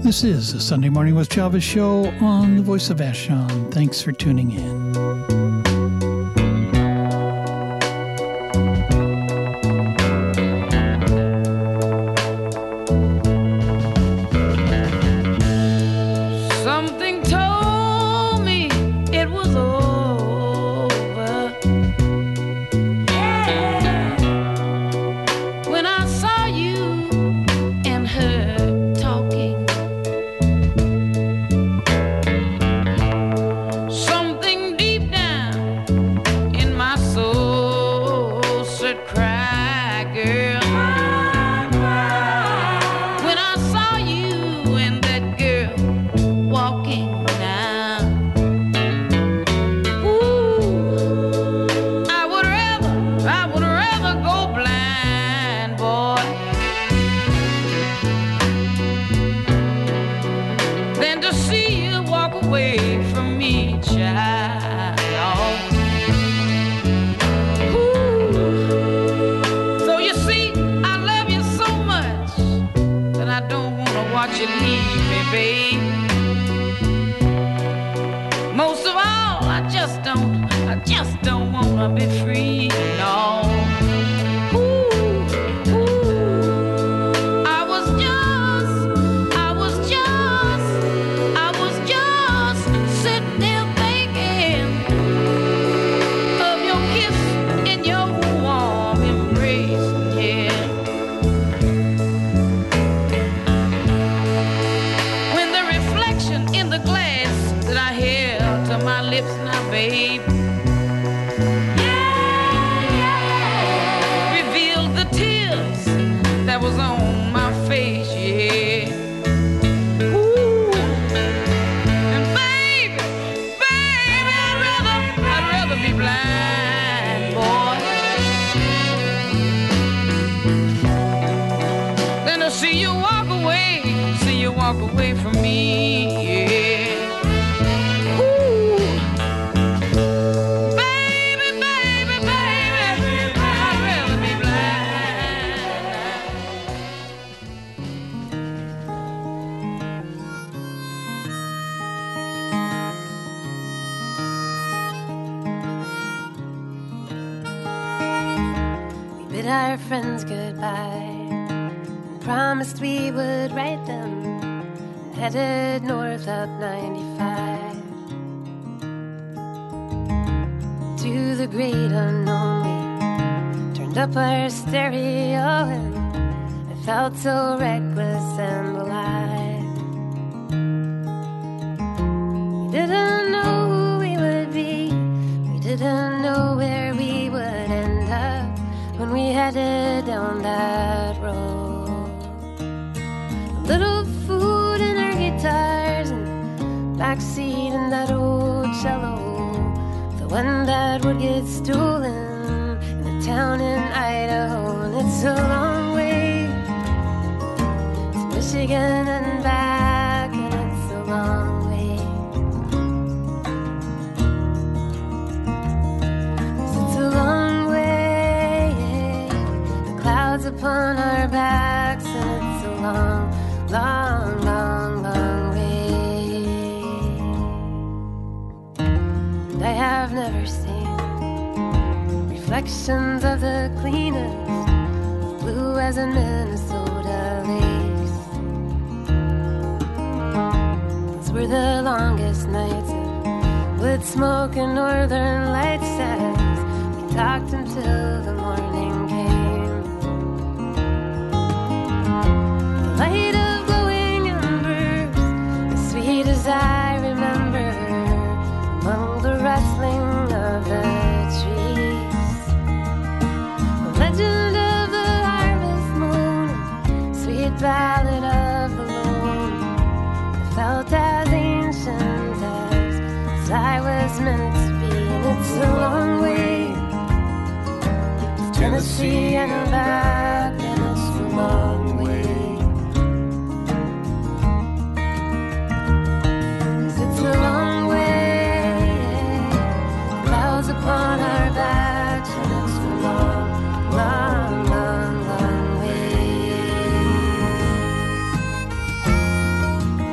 This is the Sunday Morning with Chavez show on the Voice of Vashon. Thanks for tuning in. Our friends goodbye and promised we would write them, and headed north up 95 to the great unknown. We turned up our stereo and I felt so reckless and alive. We didn't know who we would be, we didn't know where we would end up when we headed down that road. A little food in our guitars and backseat in that old cello, the one that would get stolen in a town in Idaho. And it's a long way to Michigan and back, and it's a long way. 'Cause it's a long way, clouds upon our backs, and it's a long, long, long, long way. And I have never seen reflections of the cleanest blue as in Minnesota lakes. Those were the longest nights of wood smoke and northern lights as we talked until the morning came. Light of glowing embers, as sweet as I remember, among the rustling of the trees. The legend of the harvest moon, sweet ballad of the loon. I felt as ancient as I was meant to be, and it's a long way to Tennessee and back, and it's a long way. It's a long way, clouds upon our backs, and it's a long, long, long, long way.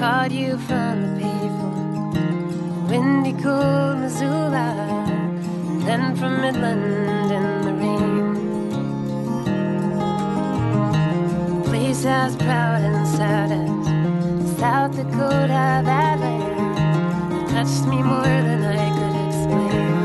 called you from the payphone, windy, cold Missoula, and then from Midland in the rain. The place as proud and sad as South Dakota Badland touched me more than I could explain.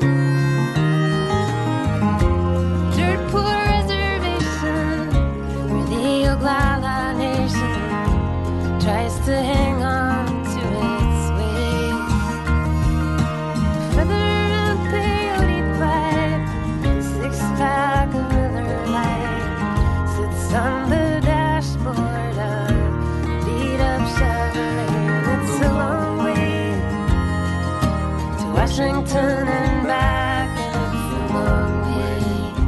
Dirt poor reservation where the Oglala Nation tries to hang on to its ways. Feather and peyote pipe, 6-pack of Miller Lite sits on the dashboard of beat-up Chevrolet. It's a long way to Washington and back, and it's a long way.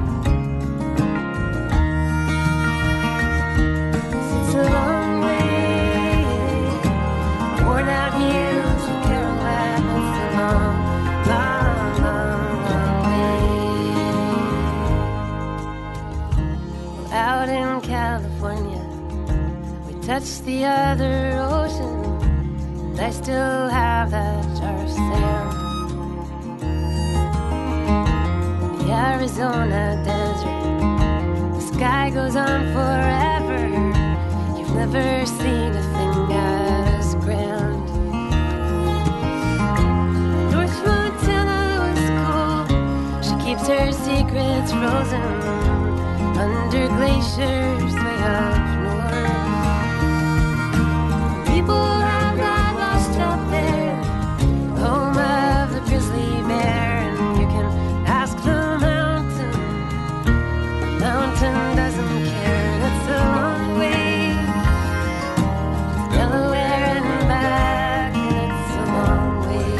It's a long way. Worn out heels and Kerouac. It's a long, long, long, long way. Well, out in California, we touched the other ocean, and I still have that jar of sand. The Arizona desert, the sky goes on forever. You've never seen a thing as grand. North Montana was cold. She keeps her secrets frozen under glaciers way up north. People have got lost out there, home of the grizzly bear, and you can ask the mountain. The mountain doesn't care. It's a long way, Delaware and back, and it's a long way.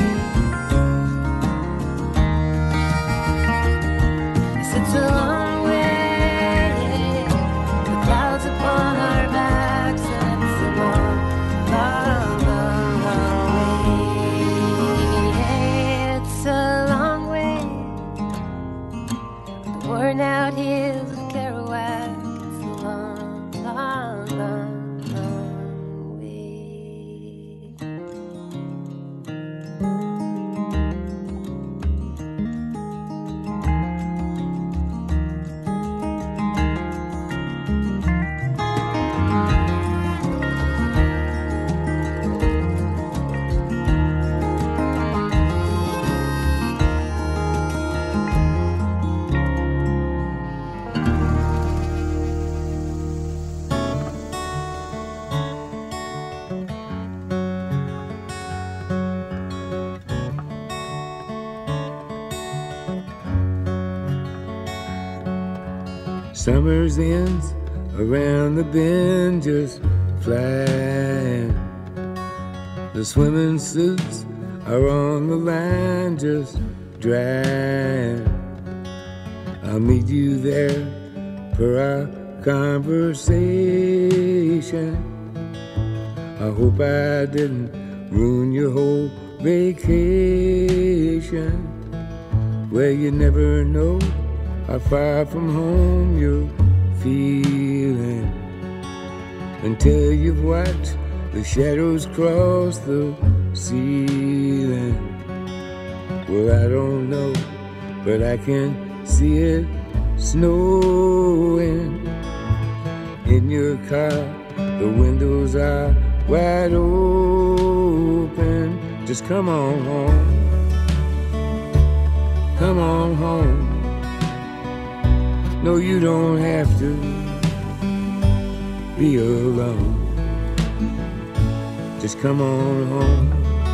Yes, it's a long way. The clouds upon our backs, and it's a long, long, long, long way. It's a long way. The worn out hills of Kerouac. It's a long, long, long, long way. Summer's ends around the bend just flying. The swimming suits are on the line just drying. I'll meet you there for our conversation. I hope I didn't ruin your whole vacation. Well, you never know how far from home you're feeling until you've watched the shadows cross the ceiling. Well, I don't know, but I can see it snowing. In your car, the windows are wide open. Just come on home. Come on home. No, you don't have to be alone. Just come on home.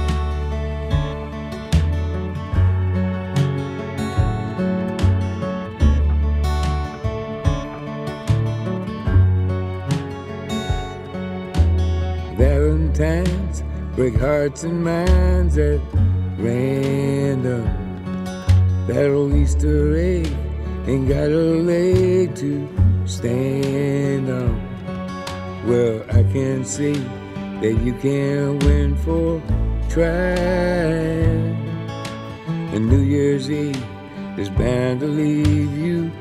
Valentines break hearts and minds at random. That old Easter egg ain't got a leg to stand on. Well, I can see that you can win for trying. And New Year's Eve is bound to leave you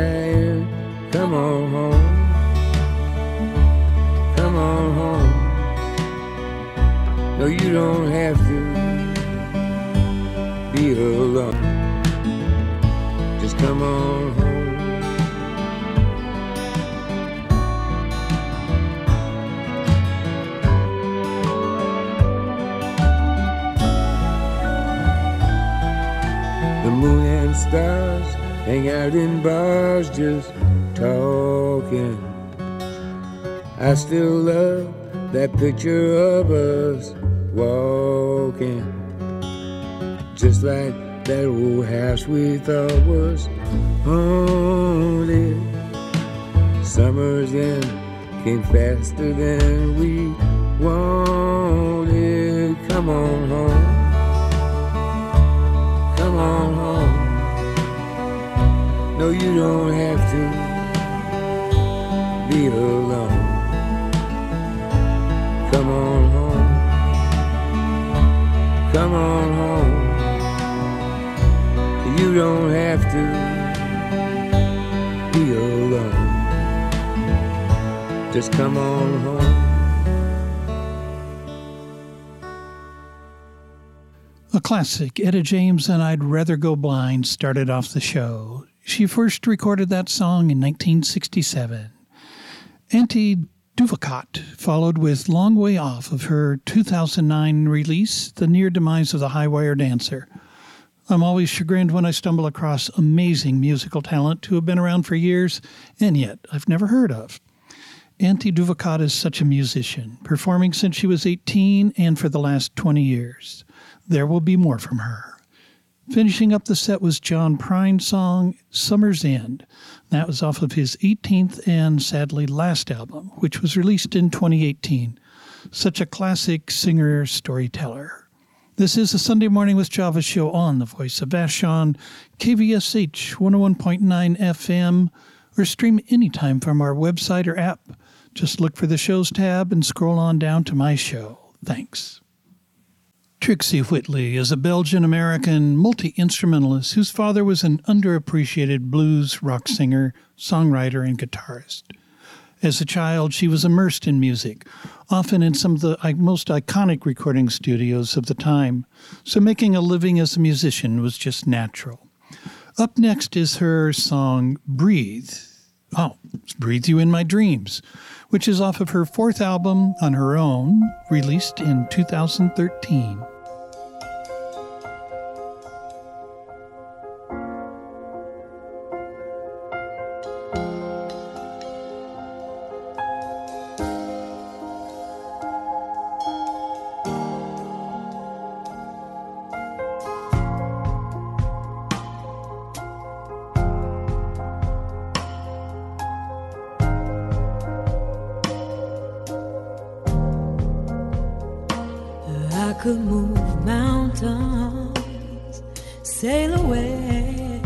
crying. Come on home. Come on home. you don't have to be alone. Just come on home. The moon and stars hang out in bars just talking. I still love that picture of us walking, just like that old house we thought was haunted. Summers then came faster than we wanted. Come on home. Come on home. No, you don't have to be alone. Come on home. Come on home. You don't have to be alone. Just come on home. A classic, Etta James and I'd Rather Go Blind started off the show. She first recorded that song in 1967. Auntie Duvakot followed with Long Way Off of her 2009 release, The Near Demise of the High Wire Dancer. I'm always chagrined when I stumble across amazing musical talent who have been around for years and yet I've never heard of. Auntie Duvakot is such a musician, performing since she was 18 and for the last 20 years. There will be more from her. Finishing up the set was John Prine's song, Summer's End. That was off of his 18th and sadly last album, which was released in 2018. Such a classic singer-storyteller. This is a Sunday Morning with Java show on the Voice of Vashon, KVSH 101.9 FM, or stream anytime from our website or app. Just look for the Shows tab and scroll on down to my show. Thanks. Trixie Whitley is a Belgian-American multi-instrumentalist whose father was an underappreciated blues rock singer, songwriter, and guitarist. As a child, she was immersed in music, often in some of the most iconic recording studios of the time, so making a living as a musician was just natural. Up next is her song, Breathe. Oh, it's Breathe You in My Dreams, which is off of her fourth album on her own, released in 2013. Could move mountains, sail away,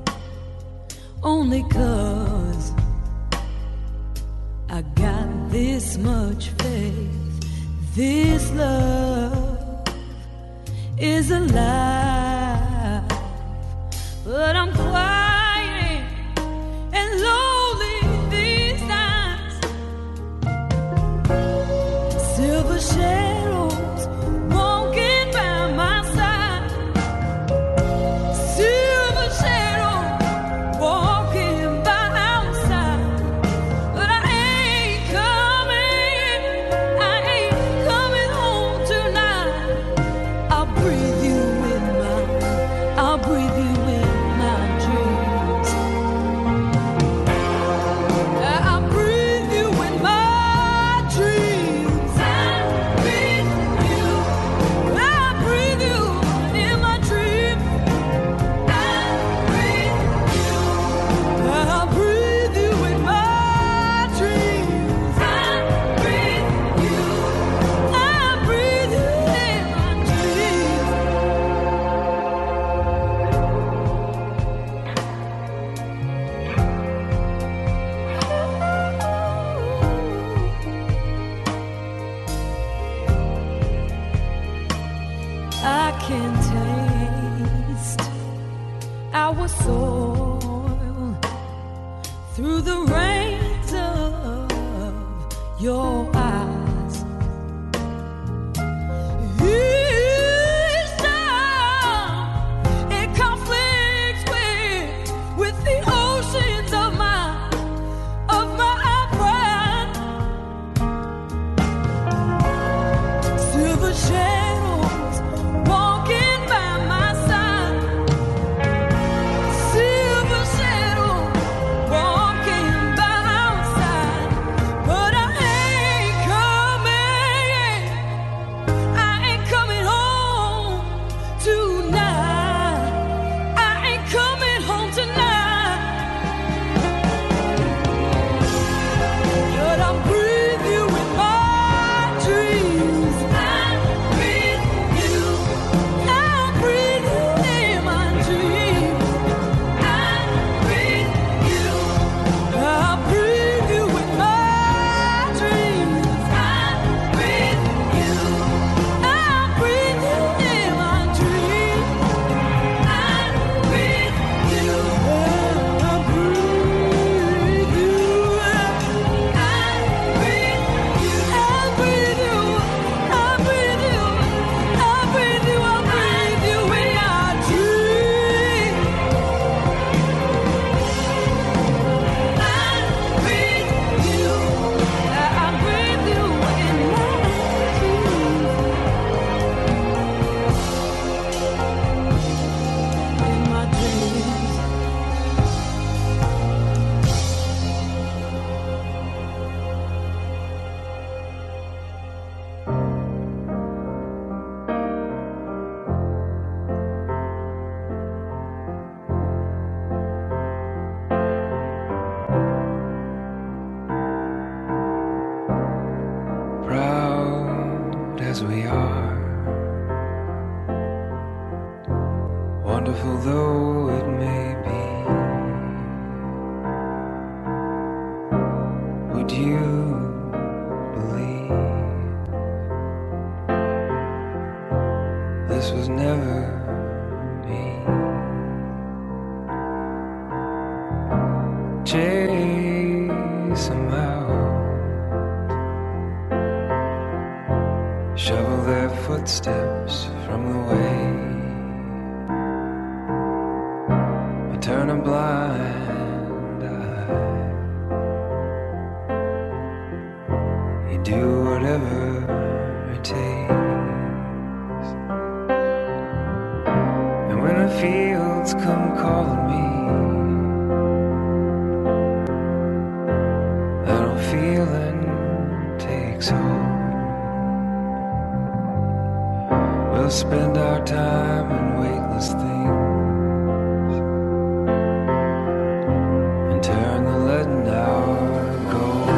only 'cause I got this much faith. This love is alive, but I'm quiet and lonely these nights. Silver shadows your eyes. as we are, wonderful though it may be. Would you believe this was never me? Chase 'em out, shovel their footsteps from the way, but turn a blind eye. You do whatever it takes, and when the fields come calling me, that old feeling takes hold. We'll spend our time in weightless things and turn the leaden hour gold.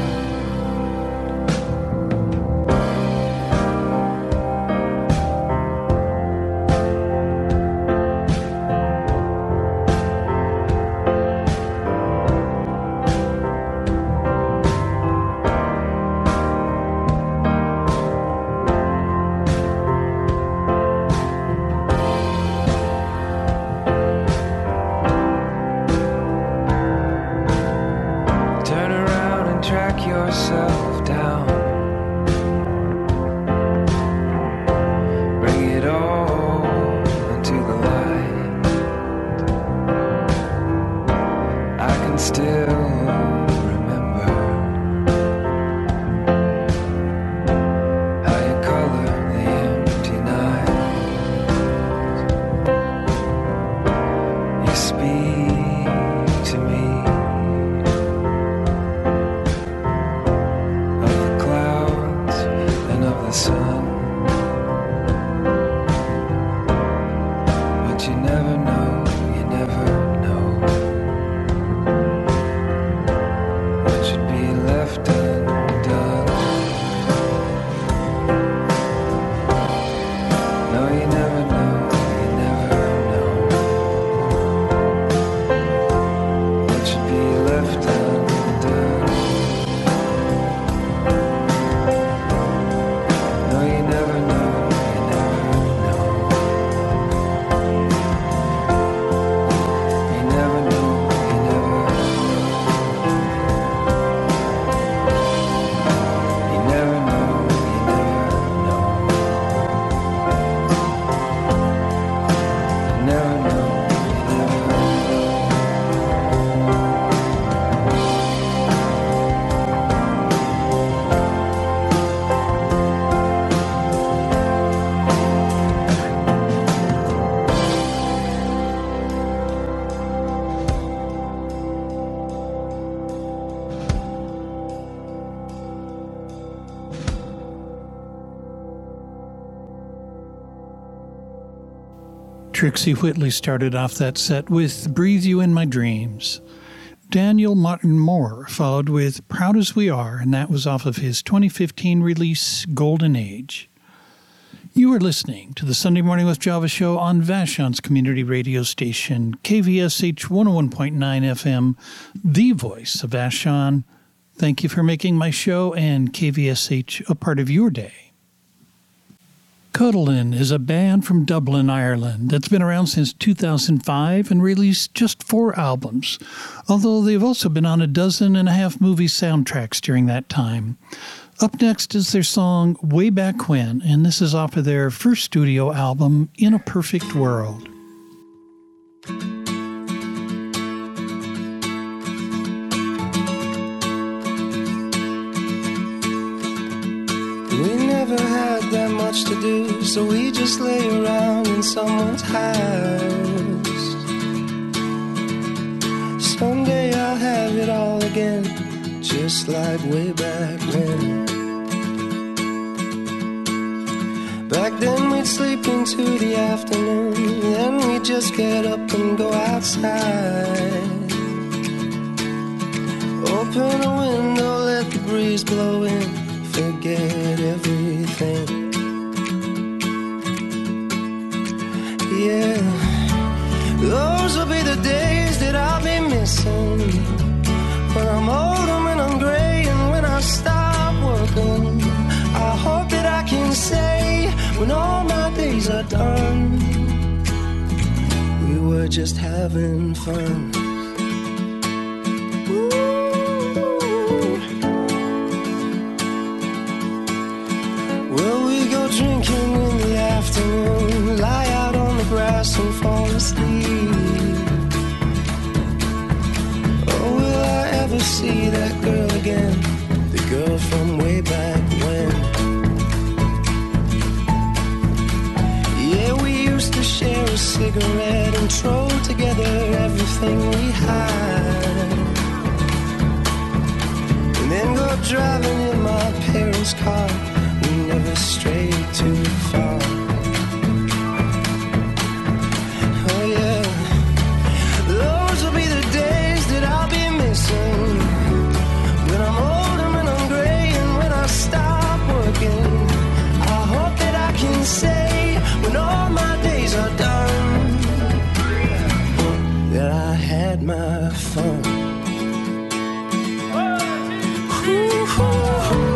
Track yourself down, bring it all into the light. I can still remember how you color the empty night. You speak to me Trixie Whitley started off that set with Breathe You in My Dreams. Daniel Martin Moore followed with Proud as We Are, and that was off of his 2015 release, Golden Age. You are listening to the Sunday Morning with Java show on Vashon's community radio station, KVSH 101.9 FM, the voice of Vashon. Thank you for making my show and KVSH a part of your day. Cuddlin is a band from Dublin, Ireland that's been around since 2005 and released just 4 albums, although they've also been on 12.5 movie soundtracks during that time. Up next is their song Way Back When, and this is off of their first studio album, In a Perfect World. We never had that much to do, so we just lay around in someone's house. Someday I'll have it all again, just like way back when. Back then we'd sleep into the afternoon, then we'd just get up and go outside. Open a window, let the breeze blow in, forget everything. Yeah, those will be the days that I'll be missing, when I'm old and when I'm gray and when I stop working. I hope that I can say, when all my days are done, we were just having fun. Drinking in the afternoon, lie out on the grass and fall asleep. Oh, will I ever see that girl again, the girl from way back when? Yeah, we used to share a cigarette and throw together everything we had, and then go driving in my parents' car. Never strayed too far. Oh yeah, those will be the days that I'll be missing, when I'm old and when I'm gray and when I stop working. I hope that I can say, when all my days are done, that I had my fun. Ooh.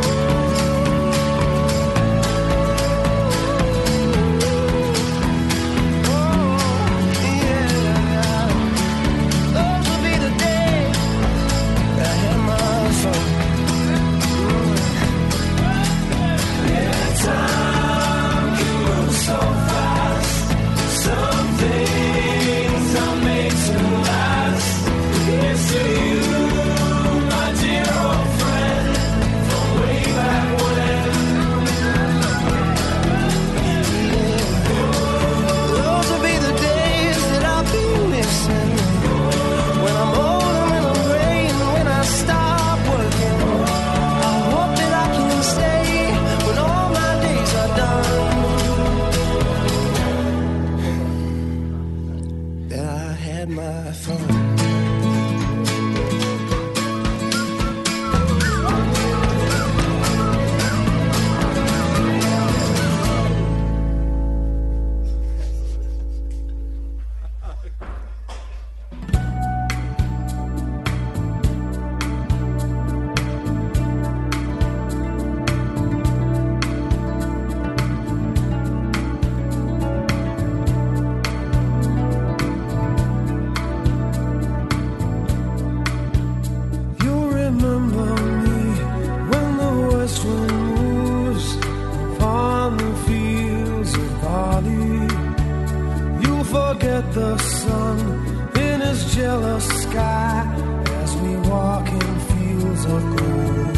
The sun in his jealous sky as we walk in fields of gold.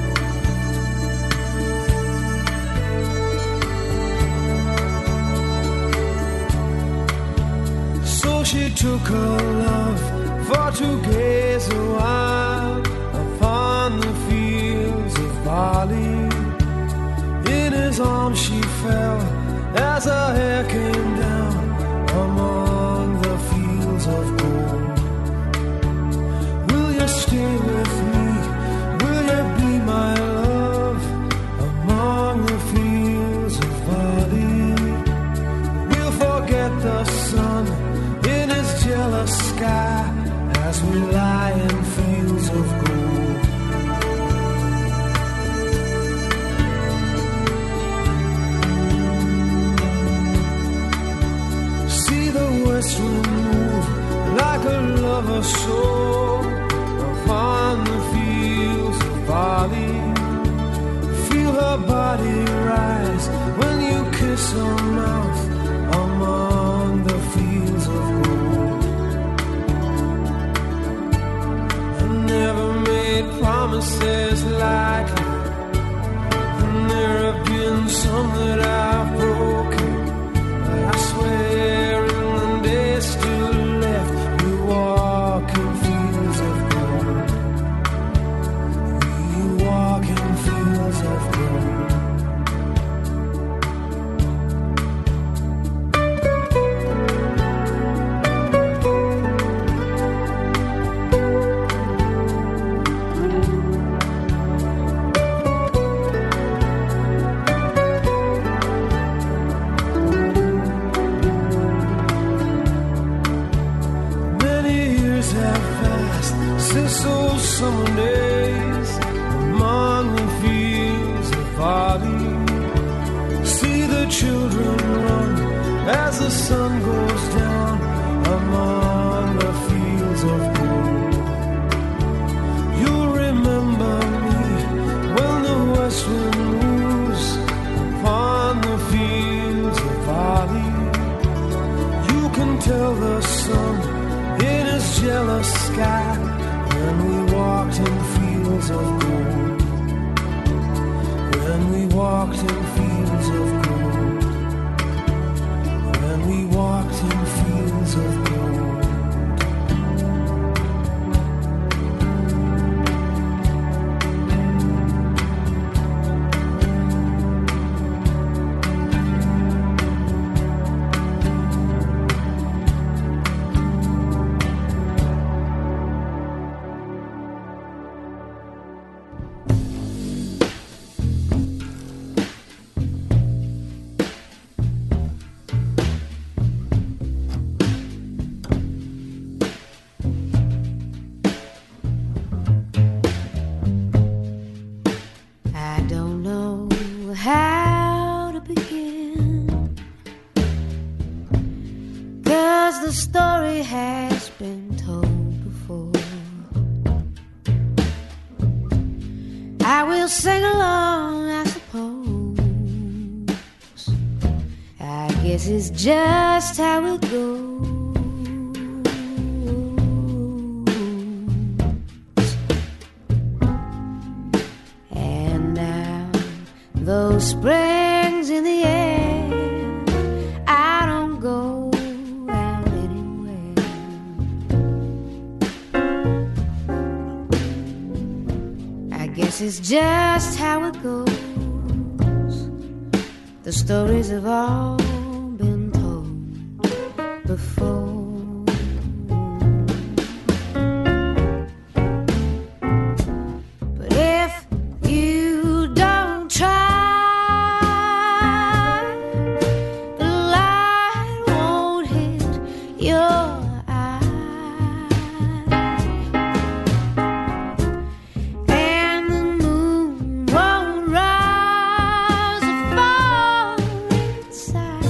So she took her love for to gaze a while upon the fields of barley. In his arms she fell as her hair came down. soul upon the fields of barley. Feel her body rise when you kiss her mouth among the fields of gold. I never made promises like that, and there have been some that I've broken, but I swear in the days still left, we walk in fields of gold. We walk in fields of gold. Since those summer days among the fields of barley, see the children run as the sun goes down among the fields of gold. You'll remember me when the west wind moves upon the fields of barley. You can tell the sun in his jealous sky when we walked in fields of gold. When we walked in fields of gold. When we walked in fields of gold. It's just how it goes. And now those springs in the air, I don't go out anywhere. I guess it's just how it goes. The stories of all before. But if you don't try, the light won't hit your eye, and the moon won't rise or fall inside.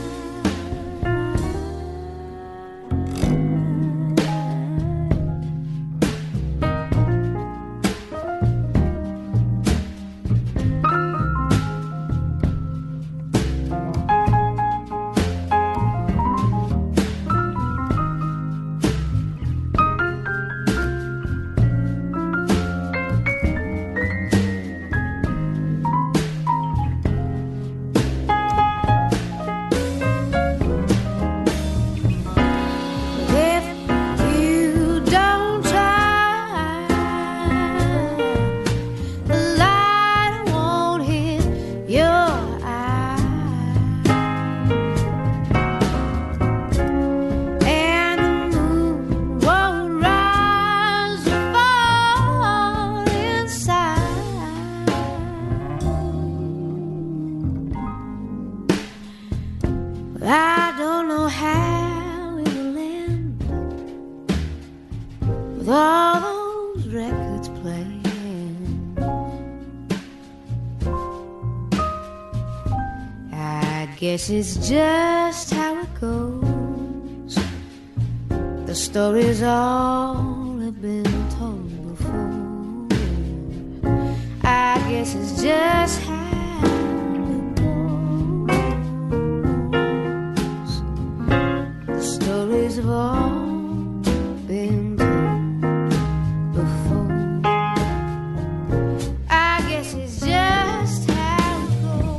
I don't know how it will end with all those records playing. I guess it's just how it goes. The The stories all have been told before. I guess it's just how it goes. The stories have all been told before. I guess it's just how it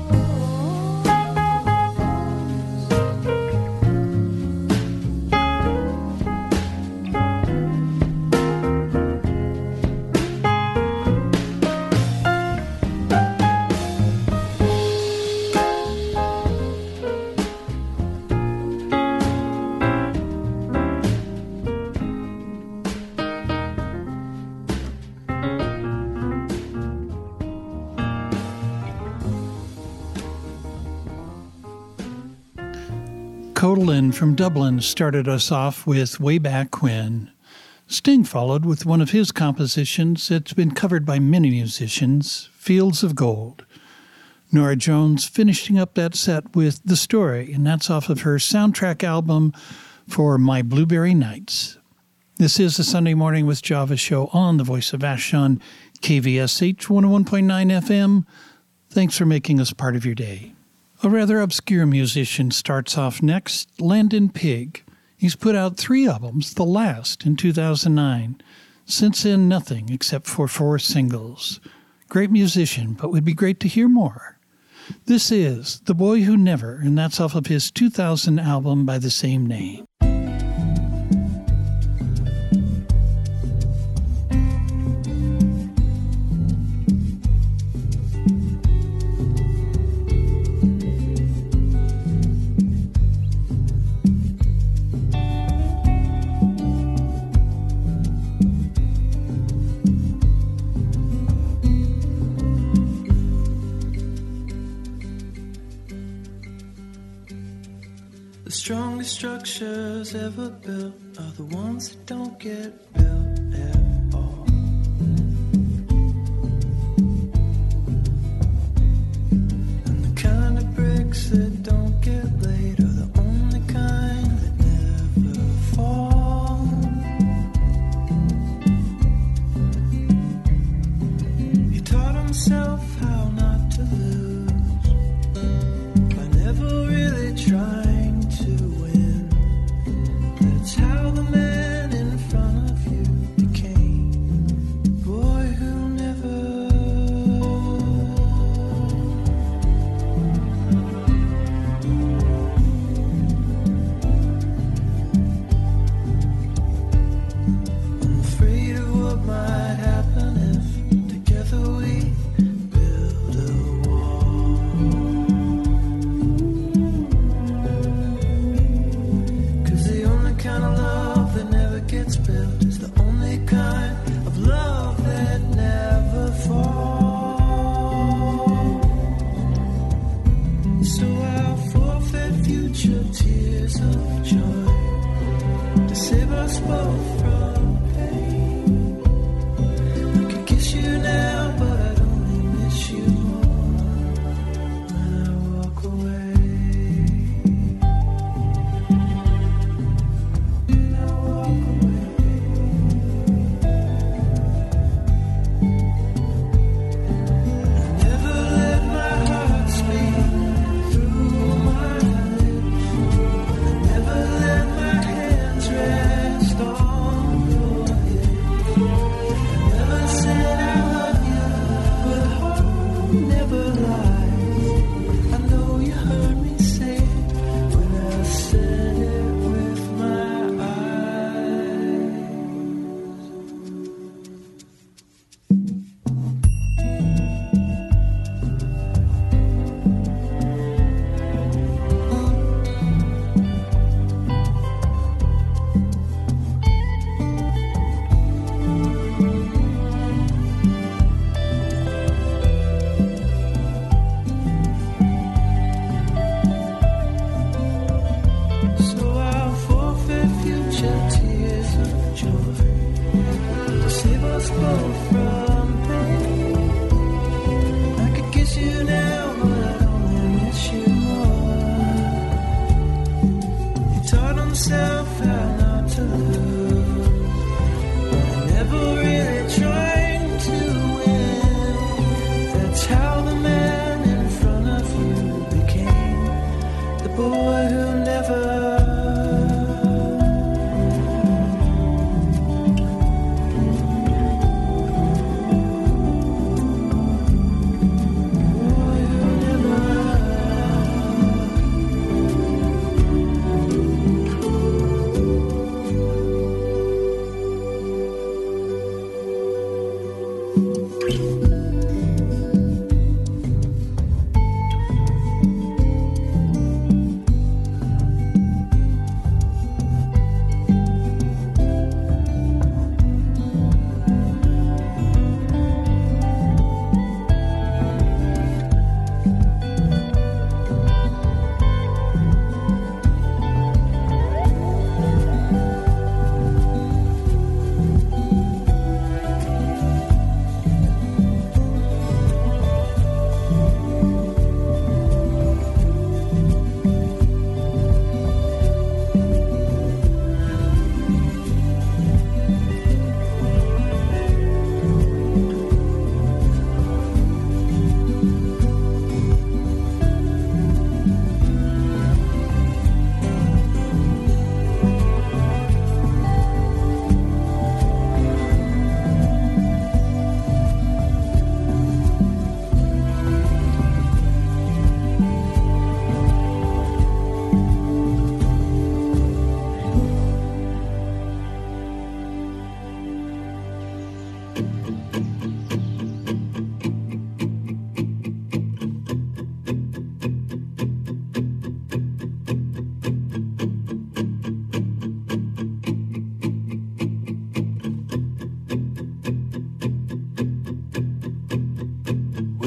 Kotelin from Dublin started us off with Way Back When. Sting followed with one of his compositions that's been covered by many musicians, Fields of Gold. Nora Jones finishing up that set with The Story, and that's off of her soundtrack album for My Blueberry Nights. This is a Sunday Morning with Java show on the Voice of Vashon, KVSH 101.9 FM. Thanks for making us part of your day. A rather obscure musician starts off next, Landon Pig. He's put out 3 albums, the last in 2009. Since then, nothing except for 4 singles. Great musician, but would be great to hear more. This is The Boy Who Never, and that's off of his 2000 album by the same name. The strongest structures ever built are the ones that don't get built at all. And the kind of bricks that don't get laid are the only kind that never fall. He taught himself how not to lose by never really trying. How the man in front of you became the boy who never. I'm afraid of what might happen if together we build a wall. 'Cause the only kind of love that never gets built is the only kind of love that never falls. So I'll forfeit future tears of joy to save us both from pain. I could kiss you now, but I'd only miss you more when I walk away.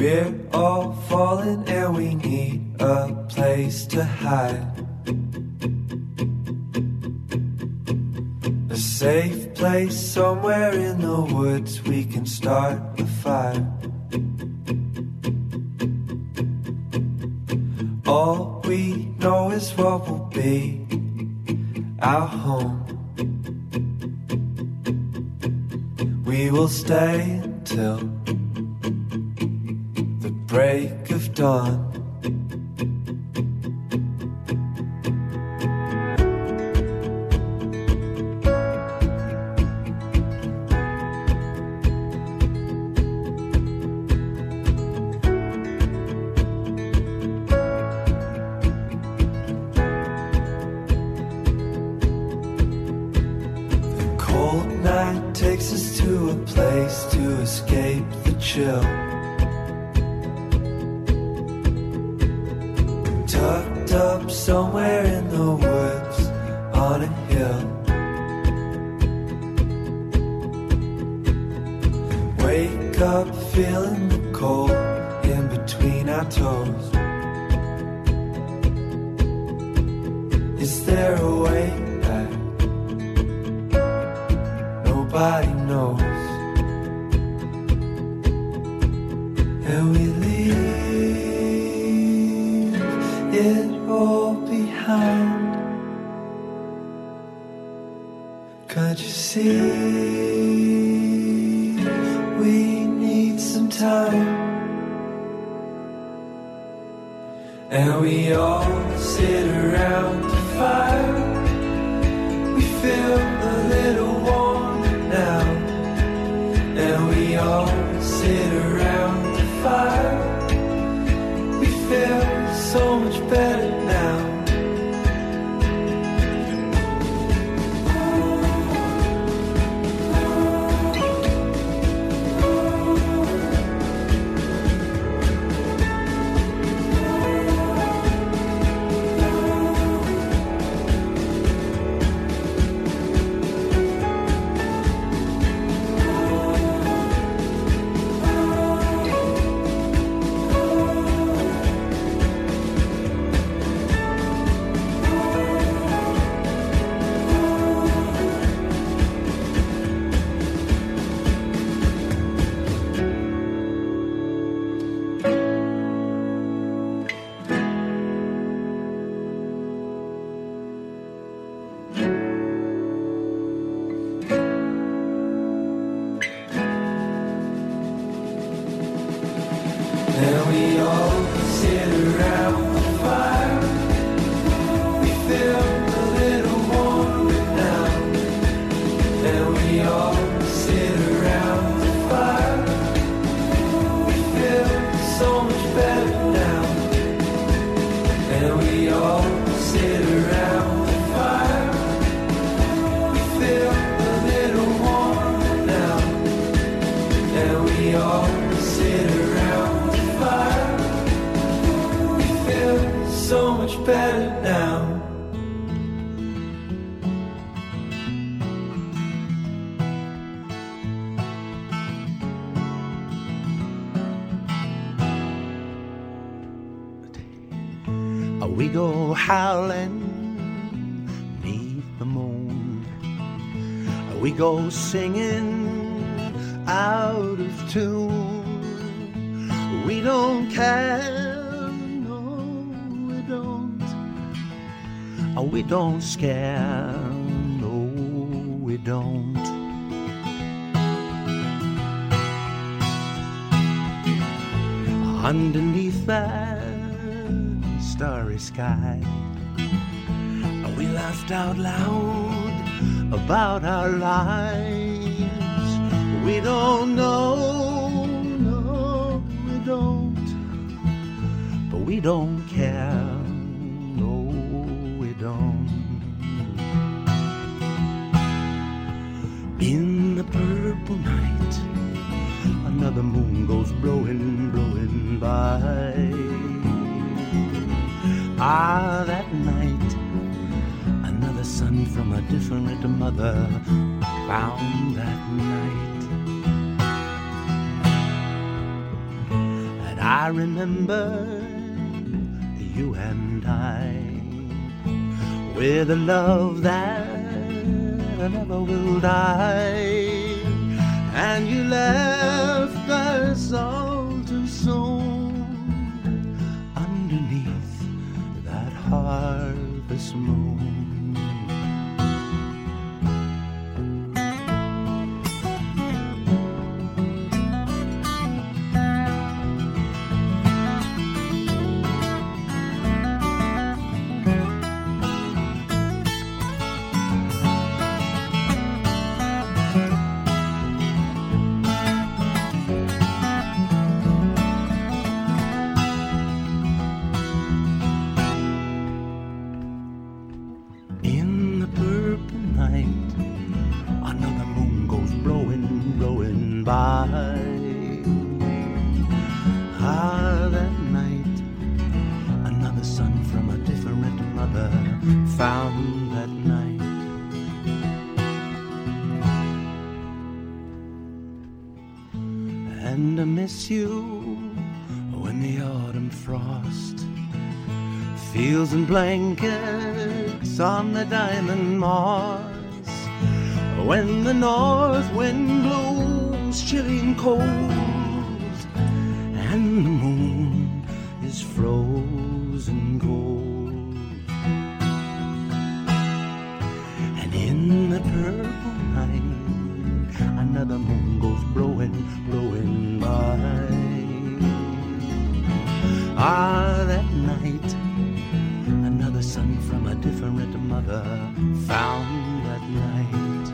We're all falling and we need a place to hide. A safe place somewhere in the woods we can start a fire. All we know is what will be our home. We will stay until the break of dawn. Takes us to a place to escape the chill. Tucked up somewhere in the woods on a hill. Wake up feeling the cold in between our toes. Is there a way back? Nobody knows. And we leave it all behind. Can't you see? We need some time. And we all sit around the fire. We feel a little warm now, and we all sit around the fire. We feel so much better now. And we all sit around the fire. We feel a little warmer now. And we all sit around the fire. We feel so much better now. And we all sit around the fire. We feel a little warmer now. And we all sit around the fire. We feel so much better now. We go howling neath the moon. We go singing out of tune. We don't care, no, we don't. We don't scare, no, we don't. Underneath that starry sky, we laughed out loud about our lives. We don't know, no, we don't, but we don't care, no, we don't. In the purple night, another moon goes blowing, blowing by. Ah, that night, another son from a different mother found that night. And I remember you and I, with a love that never will die, and you left us all too soon underneath that harvest moon. Fields and blankets on the diamond moss, when the north wind blows chilly and cold, and the moon is frozen cold, and in the purple night another moon goes blowing by. Ah, that night another son from a different mother found that night.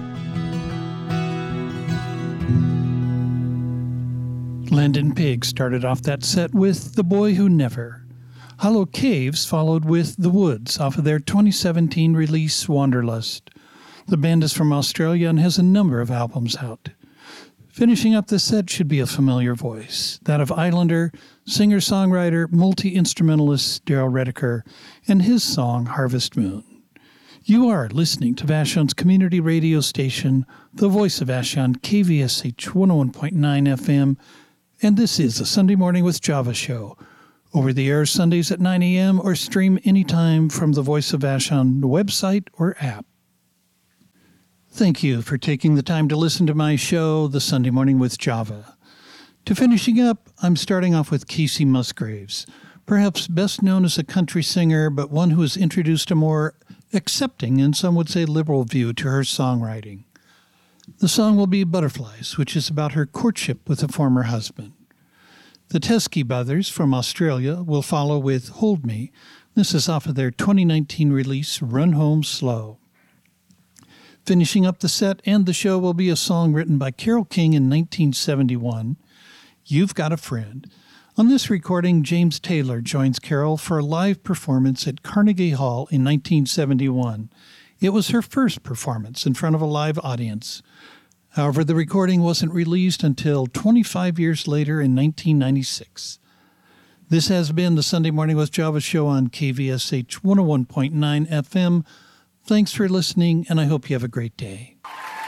Landon Pig started off that set with The Boy Who Never. Hollow Caves followed with The Woods off of their 2017 release Wanderlust. The band is from Australia and has a number of albums out. Finishing up the set should be a familiar voice, that of Islander, singer-songwriter, multi-instrumentalist Daryl Redeker, and his song Harvest Moon. You are listening to Vashon's community radio station, the voice of Vashon, KVSH 101.9 FM, and this is the Sunday Morning with Java show, over the air Sundays at 9 a.m. or stream anytime from the Voice of Vashon website or app. Thank you for taking the time to listen to my show, The Sunday Morning with Java. To finishing up, I'm starting off with Casey Musgraves, perhaps best known as a country singer, but one who has introduced a more accepting and some would say liberal view to her songwriting. The song will be Butterflies, which is about her courtship with a former husband. The Teskey Brothers from Australia will follow with Hold Me. This is off of their 2019 release, Run Home Slow. Finishing up the set and the show will be a song written by Carole King in 1971, You've Got a Friend. On this recording, James Taylor joins Carole for a live performance at Carnegie Hall in 1971. It was her first performance in front of a live audience. However, the recording wasn't released until 25 years later in 1996. This has been the Sunday Morning with Java show on KVSH 101.9 FM. Thanks for listening, and I hope you have a great day.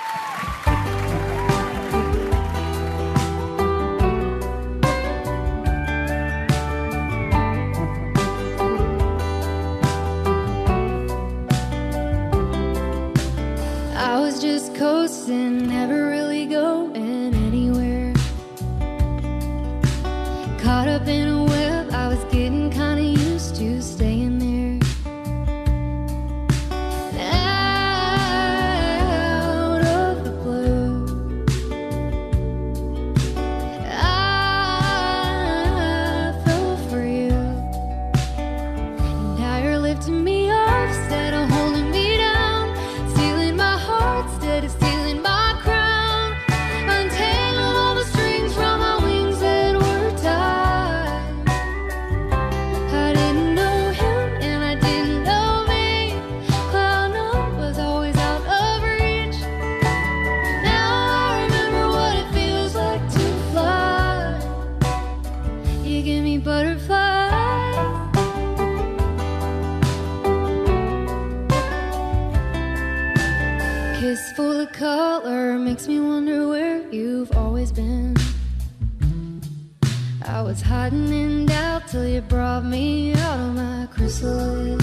I was just coasting, never really going anywhere. Caught up in a web, I was getting kinda used to staying there. Makes me wonder where you've always been. I was hiding in doubt till you brought me out of my chrysalis.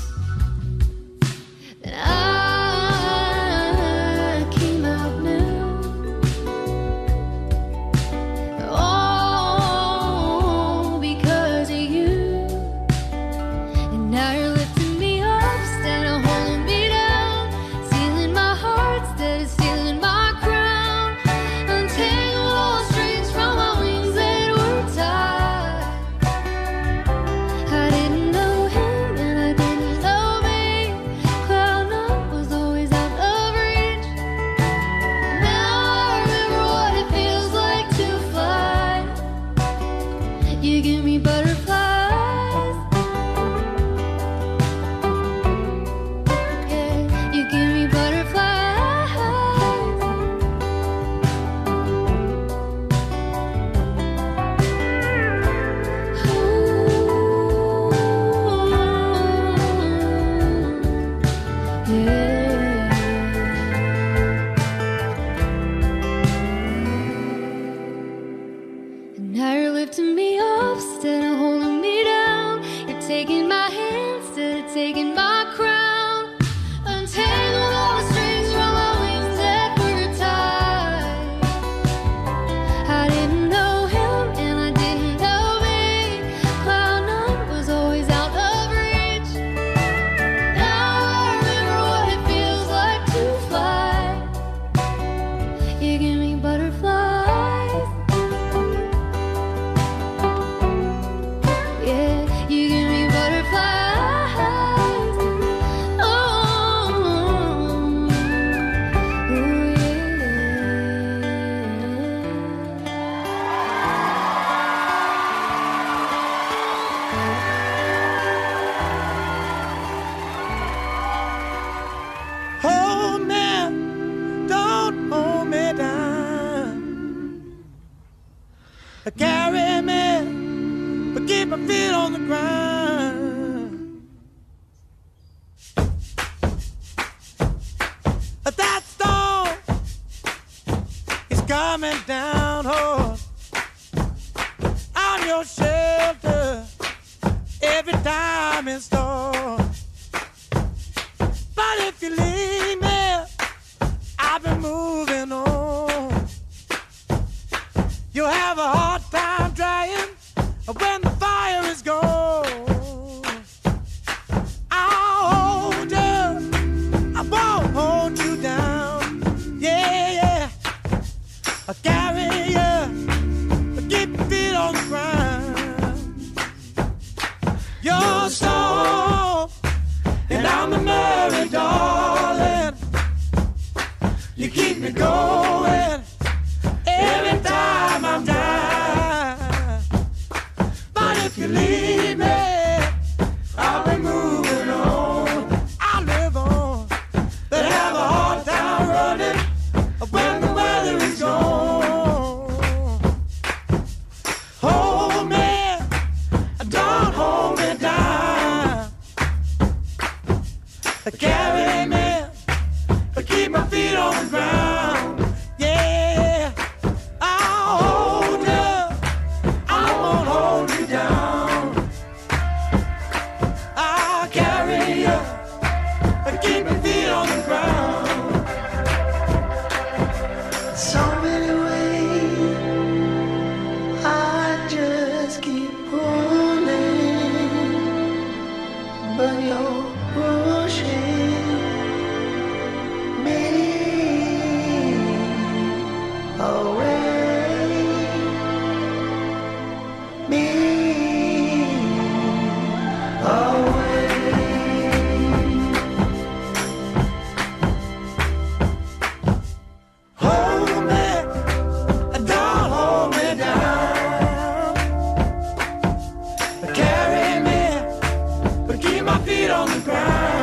Then I came out new. Oh, because of you. And now you're lifting me up instead of holding me down, sealing my heart instead of sealing my crown. Untangle all the strings from my wings that were tied. I didn't know him and I didn't know me. Cloud nine was always out of reach. Now I remember what it feels like to fly. You give me butterflies. Yeah, you give me butterflies. And now you're lifting me up instead of holding me down. You're taking my hand instead of taking my crown. Untangled all the strings from my wings that were tied. I didn't know him and I didn't know me. Cloud nine was always out of reach. Now I remember what it feels like to fly. You give me butterflies. Yeah, you give me butterflies. Oh, ooh, Hold me, don't hold me down. Carry me, but keep my feet on the ground. That storm is coming down hard on your shelter every time it storms. But if you leave me, I've been moving on. You'll have a hard time drying when the fire is gone. I'll hold you, I won't hold you down. Yeah, yeah, I'll carry you, but keep your feet on the ground. You're strong, and I'm the Murray, darling. You keep me going every time I'm down. But if you leave me, I'll be moving on. I'll live on, but have a hard time running when the weather is gone. Hold me, don't hold me down. Carry me, but keep my feet on the ground. Yeah, I'll hold you, I won't hold you down. I'll carry you, but keep my feet on the ground. So many ways, I just keep pulling, but you're pushing me away, me away. Hold me, don't hold me down. Carry me, but keep my feet on the ground.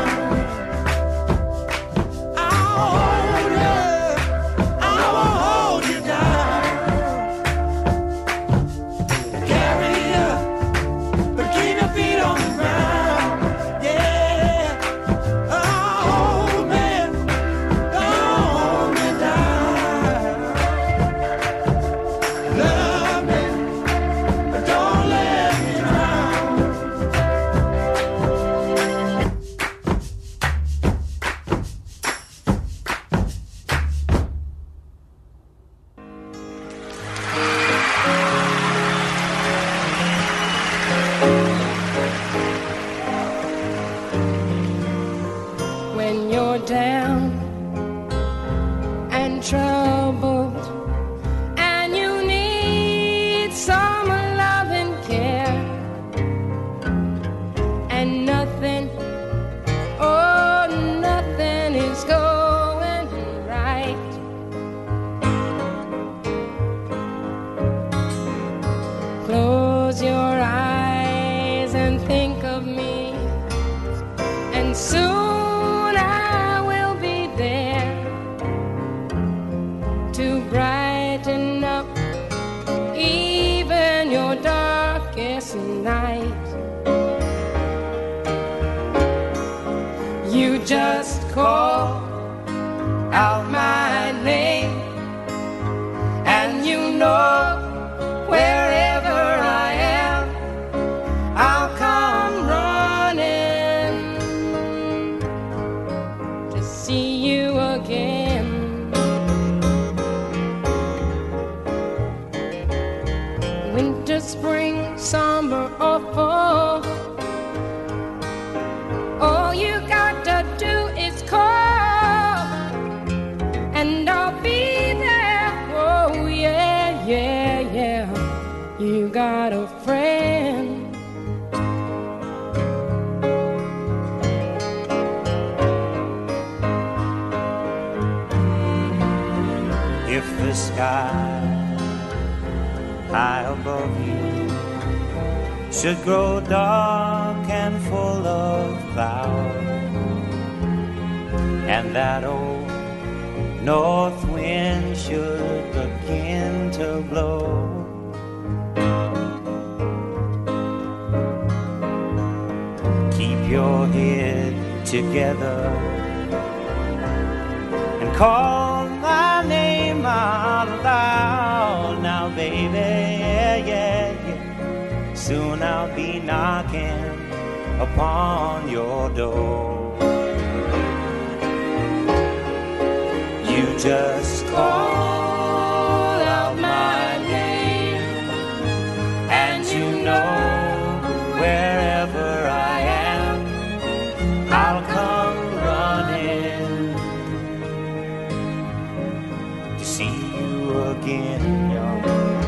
You just call out my name, and you know wherever I am, I'll come running to see you again. Winter, spring, summer, or fall, all you got to do is call, and I'll be there. Oh yeah, yeah, yeah. You got a friend. If the sky high above you should grow dark and full of cloud, and that old north wind should begin to blow, keep your head together and call my name out loud. Now baby, yeah, yeah, yeah, soon I'll be knocking upon your door. You just call out my name, and you know wherever I am, I'll come running to see you again, y'all.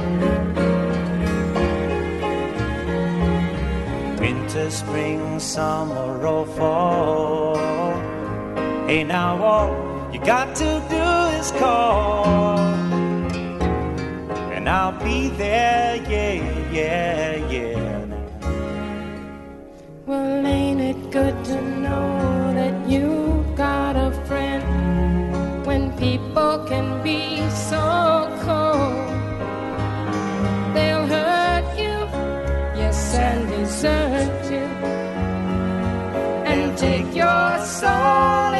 Winter, spring, summer, or fall, hey now all you got to do is call, and I'll be there, yeah, yeah, yeah. Well, ain't it good to know that you got a friend when people can be so cold? They'll hurt you, yes, and desert you, and take your soul